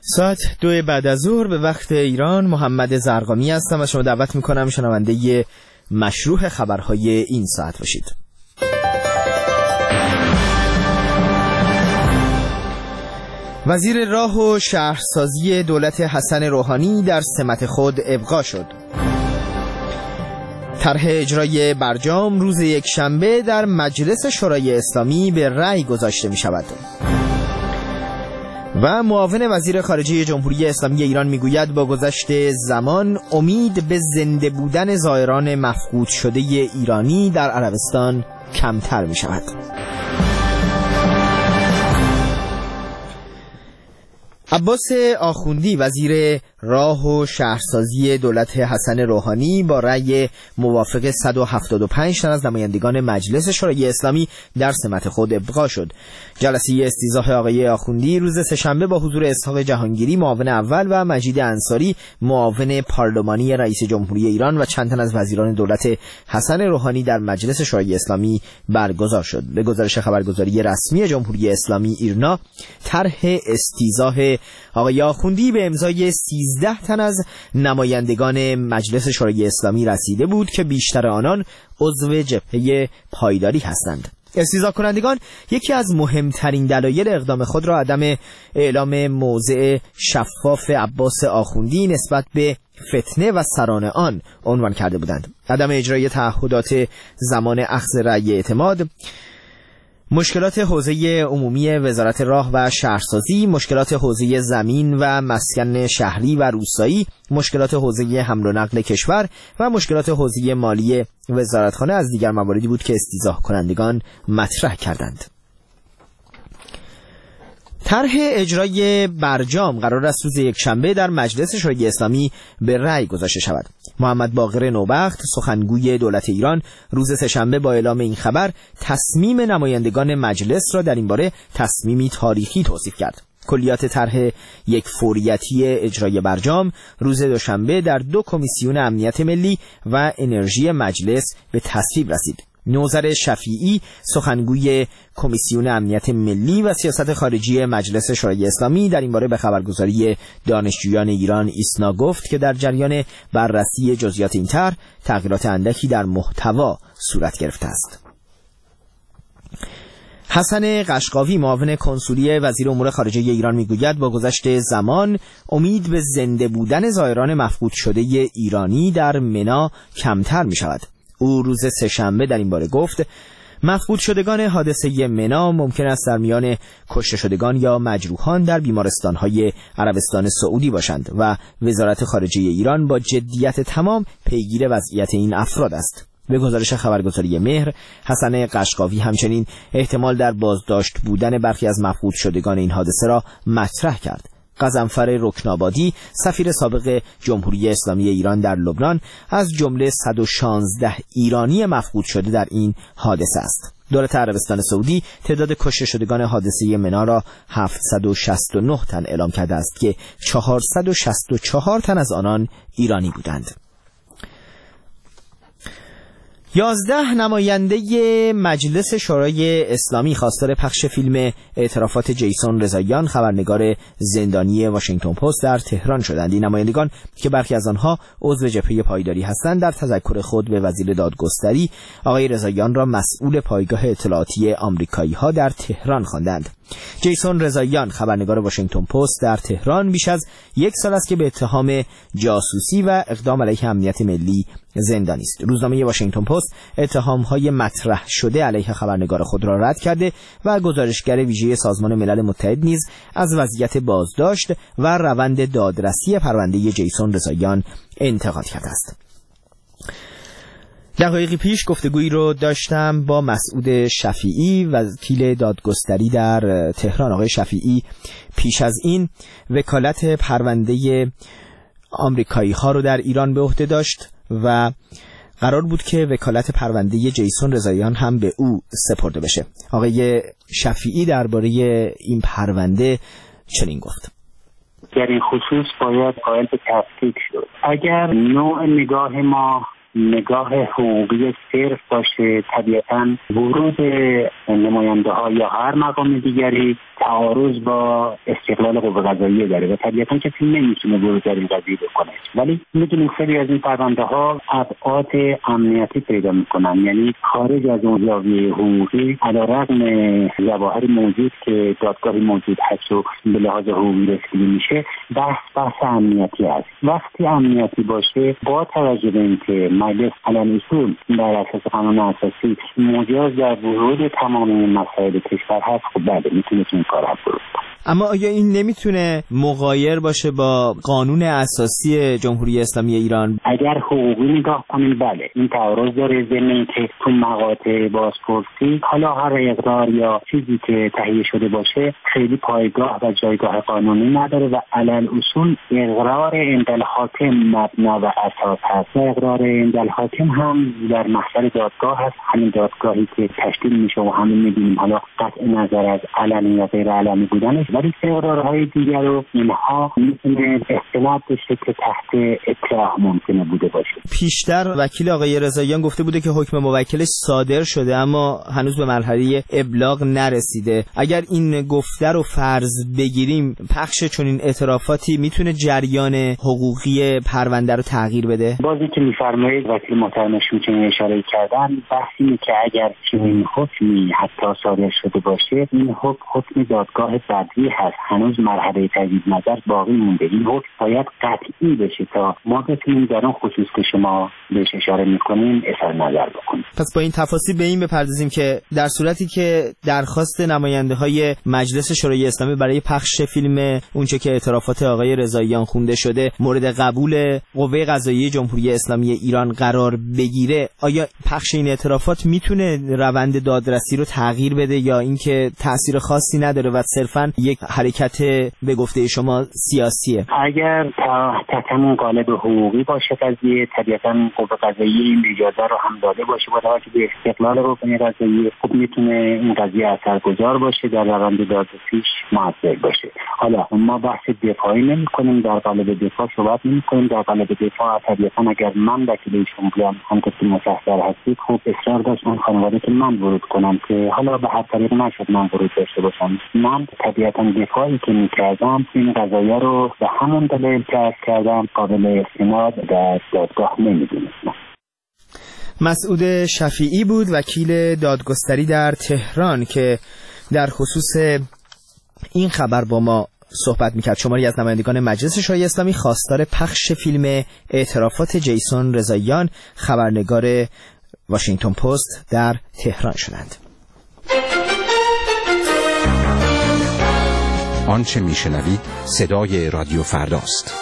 ساعت 2 بعد از ظهر به وقت ایران. محمد زرقامی هستم و شما دعوت میکنم شنونده مشروح خبرهای این ساعت باشید. وزیر راه و شهرسازی دولت حسن روحانی در سمت خود ابقا شد. طرح اجرای برجام روز یکشنبه در مجلس شورای اسلامی به رأی گذاشته می شود. و معاون وزیر خارجه جمهوری اسلامی ایران میگوید با گذشت زمان امید به زنده بودن زائران مفقود شده ایرانی در عربستان کمتر می شود. عباس آخوندی وزیر راه و شهرسازی دولت حسن روحانی با رأی موافق 175 تن از نمایندگان مجلس شورای اسلامی در سمت خود ابقا شد. جلسه استیضاح آقای آخوندی روز سه‌شنبه با حضور اسحاق جهانگیری معاون اول و مجید انصاری معاون پارلمانی رئیس جمهوری ایران و چند تن از وزیران دولت حسن روحانی در مجلس شورای اسلامی برگزار شد. به گزارش خبرگزاری رسمی جمهوری اسلامی ایرنا، طرح استیضاح آقای آخوندی به امضای 13 تن از نمایندگان مجلس شورای اسلامی رسیده بود که بیشتر آنان عضو جبهه پایداری هستند. استیضاح کنندگان یکی از مهمترین دلایل اقدام خود را عدم اعلام موضع شفاف عباس آخوندی نسبت به فتنه و سران آن عنوان کرده بودند. عدم اجرای تعهدات زمان اخذ رأی اعتماد، مشکلات حوزه عمومی وزارت راه و شهرسازی، مشکلات حوزه زمین و مسکن شهری و روستایی، مشکلات حوزه حمل و نقل کشور و مشکلات حوزه مالی وزارتخانه از دیگر مواردی بود که استیضاح کنندگان مطرح کردند. طرح اجرای برجام قرار است روز یکشنبه در مجلس شورای اسلامی به رأی گذاشته شود. محمد باقر نوبخت سخنگوی دولت ایران روز سه‌شنبه با اعلام این خبر تصمیم نمایندگان مجلس را در این باره تصمیمی تاریخی توصیف کرد. کلیات طرح یک فوریتی اجرای برجام روز دوشنبه در 2 کمیسیون امنیت ملی و انرژی مجلس به تصویب رسید. نوذر شفیعی سخنگوی کمیسیون امنیت ملی و سیاست خارجی مجلس شورای اسلامی در این باره به خبرگزاری دانشجویان ایران ایسنا گفت که در جریان بررسی جزئیات این طرح تغییرات اندکی در محتوا صورت گرفته است. حسن قشقاوی معاون کنسولی وزیر امور خارجه ایران میگوید با گذشت زمان امید به زنده بودن زائران مفقود شده ایرانی در منا کمتر می شود. او روز سه‌شنبه در این باره گفت مفقود شدگان حادثه منا ممکن است در میان کشته شدگان یا مجروحان در بیمارستان‌های عربستان سعودی باشند و وزارت خارجه ایران با جدیت تمام پیگیر وضعیت این افراد است. به گزارش خبرگزاری مهر، حسن قشقاوی همچنین احتمال در بازداشت بودن برخی از مفقود شدگان این حادثه را مطرح کرد. غضنفر رکنابادی سفیر سابق جمهوری اسلامی ایران در لبنان از جمله 116 ایرانی مفقود شده در این حادثه است. دولت عربستان سعودی تعداد کشته شدگان حادثه منا را 769 تن اعلام کرده است که 464 تن از آنان ایرانی بودند. 11 نماینده مجلس شورای اسلامی خواستار پخش فیلم اعترافات جیسون رضاییان خبرنگار زندانی واشنگتن پست در تهران شدند. این نمایندگان که برخی از آنها عضو جبهه پایداری هستند در تذکر خود به وزیر دادگستری آقای رضاییان را مسئول پایگاه اطلاعاتی آمریکایی‌ها در تهران خواندند. جیسون رضاییان خبرنگار واشنگتن پست در تهران بیش از 1 سال است که به اتهام جاسوسی و اقدام علیه امنیت ملی زندانی است. روزنامه واشنگتن پست اتهام‌های مطرح شده علیه خبرنگار خود را رد کرده و گزارشگر ویژه سازمان ملل متحد نیز از وضعیت بازداشت و روند دادرسی پرونده جیسون رضاییان انتقاد کرده است. دقایقی پیش گفتگویی رو داشتم با مسعود شفیعی وکیل دادگستری در تهران. آقای شفیعی پیش از این وکالت پرونده آمریکایی ها رو در ایران به عهده داشت و قرار بود که وکالت پرونده جیسون رضاییان هم به او سپرده بشه. آقای شفیعی درباره این پرونده چنین گفت: در این خصوص باید قائل به تفکیک شد. اگر نوع نگاه ما نگاه حقوقی صرف باشه، طبیعتاً ورود نماینده ها یا هر مقام دیگری تعارض با استقلال قوه قضاییه داره و طبیعتاً کسی نمیتونه ورود در این قضیه بکنه. ولی میدونیم خیلی از این پرونده ها ابعاد امنیتی پیدا میکنن، یعنی خارج از اون زاویه حقوقی علیرغم ظواهر موجود که دادگاهی موجود هست و به لحاظ حقوقی رسیدگی میشه، بحث امنیتی هست. وقتی امنیتی باشه با توجه به اینکه مجلس علل اصول بر اساس قانون اساسی مجاز در ورود تمام مسائل کشور هست، خب بله میتونه این کار رو. اما آیا این نمیتونه مغایر باشه با قانون اساسی جمهوری اسلامی ایران؟ اگر حقوقی نگاه کنیم بله این تعارض داره، ضمن اینکه تو مقاطع بازپرسی حالا هر اقرار یا چیزی که تهیه شده باشه خیلی پایگاه و جایگاه قانونی نداره و علل اصول اقرار عند الحاکم مبنا و اساس هست و اقرار عند الحاکم هم در محضر دادگاه هست، همین دادگاهی که تشکیل میشه و همین میدونیم حالا قطع نظر از علنی یا غیر علنی بودنش، ولی اقرارهای دیگر رو اینها میتونه استناد بشه که تحت اکراه ممکنه بوده باشه. پیشتر وکیل آقای رضاییان گفته بوده که حکم موکلش صادر شده اما هنوز به مرحله ابلاغ نرسیده. اگر این گفته رو فرض بگیریم، پخش چنین اعترافاتی میتونه جریان حقوقی پرونده رو تغییر بده؟ بازی که میفرمایید وکیل محترم شوچنی اشاره کردن، بحثی اینه که اگر چنین حکمی حتی صادر شده باشه، این حکم دادگاه بعدی هست، هنوز مرحله تجدید نظر باقی مونده. این حکم باید قطعی بشه تا ما بتونیم در اون خصوص که شما بهش اشاره میکنیم اظهار نظر بکنیم. پس با این تفاصیل به این بپردازیم که در صورتی که درخواست نماینده های مجلس شورای اسلامی برای پخش فیلم اونچه که اعترافات آقای رضاییان خونده شده مورد قبول قوه قضاییه جمهوری اسلامی ایران قرار بگیره، آیا پخش این اعترافات میتونه روند دادرسی رو تغییر بده یا اینکه تأثیر خاصی نداره و صرفاً یک حرکت به گفته شما سیاسیه؟ اگر تحت همون قالب حقوقی باشه قضیه، طبیعتاً قوه قضاییه این اجازه رو هم داده باشه با توجه به استقلال قوه قضاییه، خب میتونه این قضیه اثرگذار باشه در روند دادرسیش موثر باشه. حالا ما بحث دفاعی نمی‌کنیم، در قالب دفاع صحبت نمی‌کنیم. در قالب دفاع طبیعتاً اگر من وکیل ایشون بودم همونطور که مستحضر هستید، خب اصرار داشت اون خانواده که من ورود کنم که حالا به هر طریق نشد من ورود داشته باشم. من طبیعتاً دفاعی که می‌کردم این قضایا رو به همون دلیل که عرض کردم قابل استناد در دادگاه نمی‌دونستم. مسعود شفیعی بود، وکیل دادگستری در تهران که در خصوص این خبر با ما صحبت میکرد. شماری از نمایندگان مجلس شورای اسلامی خواستار پخش فیلم اعترافات جیسون رضاییان خبرنگار واشنگتن پست در تهران شدند. آنچه میشنوید صدای رادیو فرداست.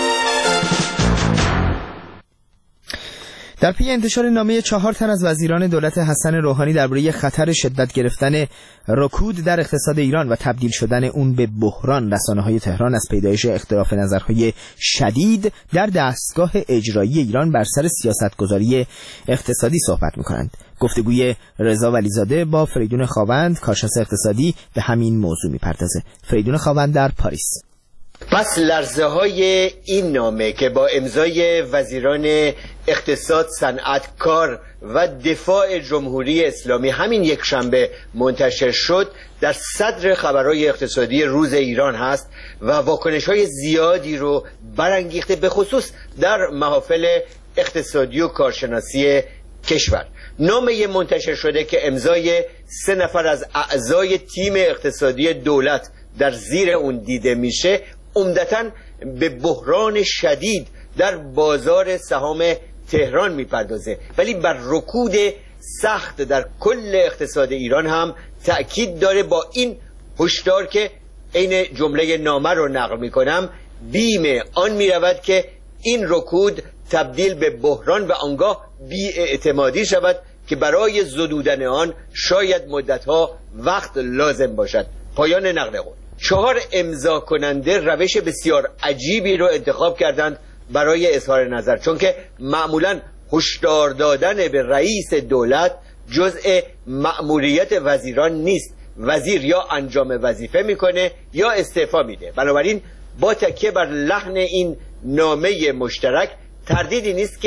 در پی انتشار نامه 4 تن از وزیران دولت حسن روحانی درباره خطر شدت گرفتن رکود در اقتصاد ایران و تبدیل شدن اون به بحران، رسانه‌های تهران از پیدایش اختلاف نظرهای شدید در دستگاه اجرایی ایران بر سر سیاستگذاری اقتصادی صحبت می‌کنند. گفتگوی رضا ولیزاده با فریدون خاوند، کارشناس اقتصادی، به همین موضوع می‌پردازه. فریدون خاوند در پاریس. پس لرزه های این نامه که با امضای وزیران اقتصاد، صنعت، کار و دفاع جمهوری اسلامی همین یک شنبه منتشر شد در صدر خبرهای اقتصادی روز ایران هست و واکنش های زیادی رو برانگیخته، به خصوص در محافل اقتصادی و کارشناسی کشور. نامه منتشر شده که امضای 3 نفر از اعضای تیم اقتصادی دولت در زیر اون دیده میشه، عمدتاً به بحران شدید در بازار سهام تهران میپردازه، ولی بر رکود سخت در کل اقتصاد ایران هم تأکید داره، با این هشدار که عین جمله نامه رو نقل میکنم: بیم آن میرود که این رکود تبدیل به بحران و آنگاه بی‌اعتمادی شود که برای زدودن آن شاید مدتها وقت لازم باشد. پایان نقل قول. 4 امضا کننده روش بسیار عجیبی رو انتخاب کردند برای اظهار نظر، چون که معمولاً هشدار دادن به رئیس دولت جزء مأموریت وزیران نیست. وزیر یا انجام وظیفه میکنه یا استعفا میده. بنابراین با تکیه بر لحن این نامه مشترک تردیدی نیست که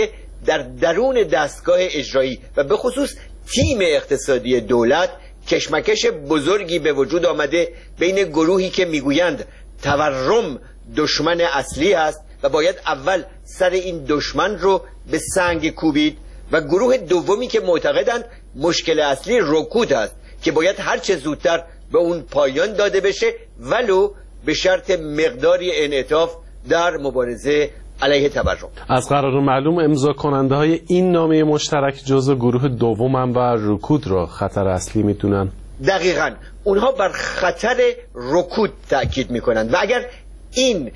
در درون دستگاه اجرایی و به خصوص تیم اقتصادی دولت کشمکش بزرگی به وجود آمده بین گروهی که میگویند تورم دشمن اصلی است و باید اول سر این دشمن رو به سنگ کوبید و گروه دومی که معتقدند مشکل اصلی رکود است که باید هر چه زودتر به اون پایان داده بشه ولو به شرط مقداری انعطاف در مبارزه علیه تورم. از قرار معلوم امضا کننده های این نامه مشترک جزو گروه دومن و رکود را خطر اصلی میدونن. دقیقاً اونها بر خطر رکود تأکید میکنند و اگر این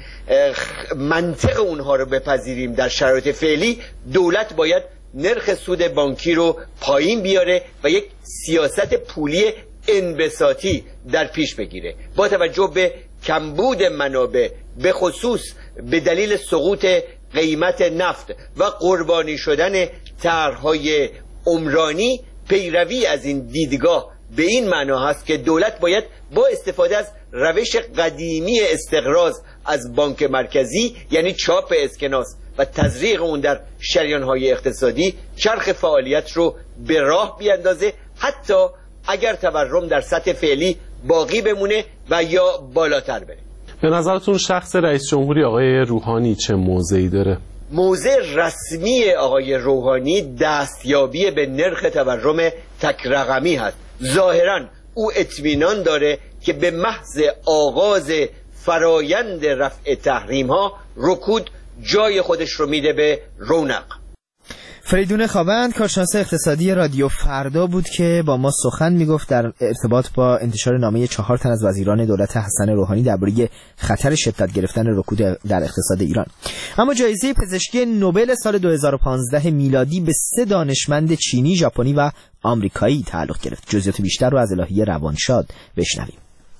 منطق اونها رو بپذیریم در شرایط فعلی دولت باید نرخ سود بانکی رو پایین بیاره و یک سیاست پولی انبساطی در پیش بگیره با توجه به کمبود منابع به خصوص به دلیل سقوط قیمت نفت و قربانی شدن طرح‌های عمرانی. پیروی از این دیدگاه به این معنا هست که دولت باید با استفاده از روش قدیمی استقراض از بانک مرکزی یعنی چاپ اسکناس و تزریق اون در شریان‌های اقتصادی چرخ فعالیت رو به راه بیاندازه حتی اگر تورم در سطح فعلی باقی بمونه و یا بالاتر بره. به نظرتون شخص رئیس جمهوری آقای روحانی چه موضعی داره؟ موضع رسمی آقای روحانی دستیابی به نرخ تورم تک رقمی هست. ظاهراً او اطمینان داره که به محض آغاز فرایند رفع تحریم ها رکود جای خودش رو میده به رونق. فریدون خوابند کارشناس اقتصادی رادیو فردا بود که با ما سخن میگفت در ارتباط با انتشار نامه 4 تن از وزیران دولت حسن روحانی درباره خطر شدت گرفتن رکود در اقتصاد ایران. اما جایزه پزشکی نوبل سال 2015 میلادی به 3 دانشمند چینی، ژاپنی و آمریکایی تعلق گرفت. جزئیات بیشتر رو از الهی روانشاد بشنویم.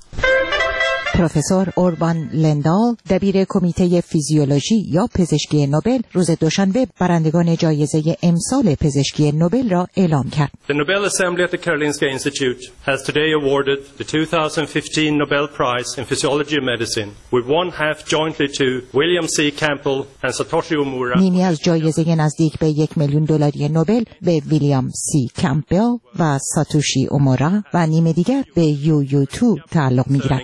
پروفسور اوربان لندال دبیر کمیته فیزیولوژی یا پزشکی نوبل روز دوشنبه برندگان جایزه امسال پزشکی نوبل را اعلام کرد. The Nobel Assembly at the Karolinska Institute has today awarded the 2015 Nobel Prize in Physiology and Medicine with one half jointly to William C. Campbell and Satoshi Omura. نیمی از جایزه نزدیک به $1,000,000 نوبل به ویلیام سی کمپبل و ساتوشی اومورا و نیم دیگر به یو تعلق می‌گیرد.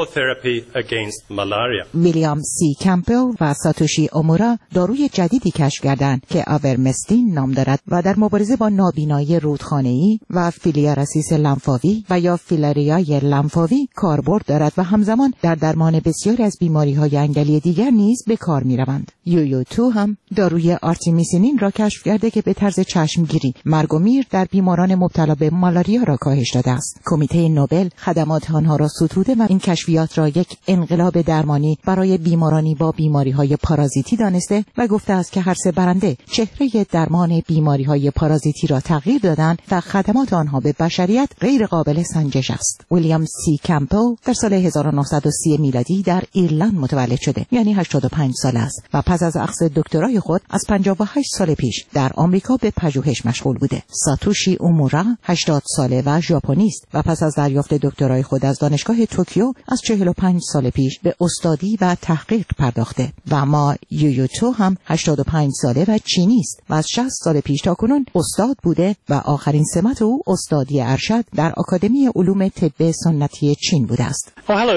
ویلیام سی کمپبل و ساتوشی اومورا داروی جدیدی کشف کردند که آورمستین نام دارد و در مبارزه با نابینایی رودخانه‌ای و فیلیارسیس لمفاوی و یا فیلاریای لمفاوی کاربرد دارد و همزمان در درمان بسیاری از بیماری‌های انگلی دیگر نیز به کار می‌روند. یو هم داروی آرتمیسینین را کشف کرده که به طرز چشمگیری مرگ و میر در بیماران مبتلا به مالاریا را کاهش داده است. کمیته نوبل خدمات آنها را ستوده و این کشفیات را یک انقلاب درمانی برای بیمارانی با بیماری‌های پارازیتی دانسته و گفته است که هر 3 برنده چهره درمان بیماری‌های پارازیتی را تغییر دادند و خدمات آنها به بشریت غیر قابل سنجش است. ویلیام سی کمپبل در سال 1930 میلادی در ایرلند متولد شده، یعنی 85 سال است و پس از اخذ دکترای خود از 58 سال پیش در آمریکا به پژوهش مشغول بوده. ساتوشی اومورا 80 ساله و ژاپنی است و پس از دریافت دکترای خود از دانشگاه توکیو از 45 سال پیش به استادی و تحقیق پرداخته و اما یو هم 85 ساله و چینی است و از 60 سال پیش تاکنون استاد بوده و آخرین سمت او استادی ارشد در آکادمی علوم طب سنتی چین بوده است.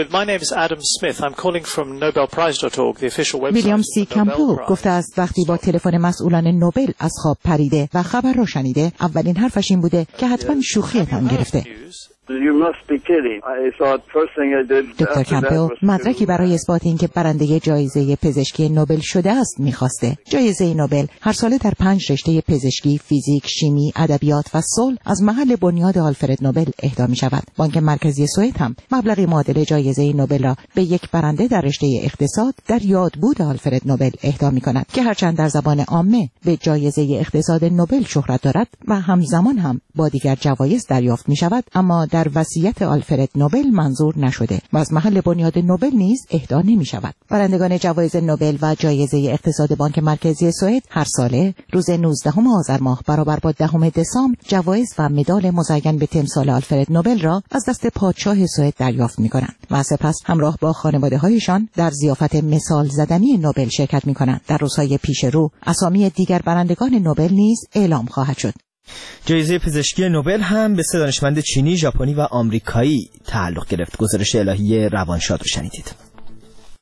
ویلیام سی کمپبل گفته است وقتی با تلفن مسئولان نوبل از خواب پریده و خبر را شنیده اولین حرفش این بوده که حتما شوخیتان گرفته. دکتر کمپبل مدرکی برای اثبات اینکه برنده جایزه پزشکی نوبل شده است می‌خواسته. جایزه نوبل هر ساله در 5 رشته پزشکی، فیزیک، شیمی، ادبیات و صلح از محل بنیاد آلفرد نوبل اهدا می‌شود. بانک مرکزی سوئد هم مبلغی معادل جایزه نوبل را به یک برنده در رشته اقتصاد در یادبود آلفرد نوبل اهدا می‌کند که هرچند در زبان عامه به جایزه اقتصاد نوبل شهرت دارد و همزمان هم با دیگر جوایز دریافت می‌شود، اما در در وصیت آلفرد نوبل منظور نشده و از محل بنیاد نوبل نیز اهدا نمی‌شود. برندگان جوایز نوبل و جایزه اقتصاد بانک مرکزی سوئد هر ساله روز 19 آذر ماه برابر با 10 دسامبر جوایز و مدال مزین به تمثال آلفرد نوبل را از دست پادشاه سوئد دریافت می‌کنند و سپس همراه با خانواده‌هایشان در ضیافت مثال زدنی نوبل شرکت می‌کنند. در روزهای پیش رو اسامی دیگر برندگان نوبل نیز اعلام خواهد شد. جایزه پزشکی نوبل هم به 3 دانشمند چینی، ژاپنی و آمریکایی تعلق گرفت. گزارش الهی روانشاد رو شنیدید.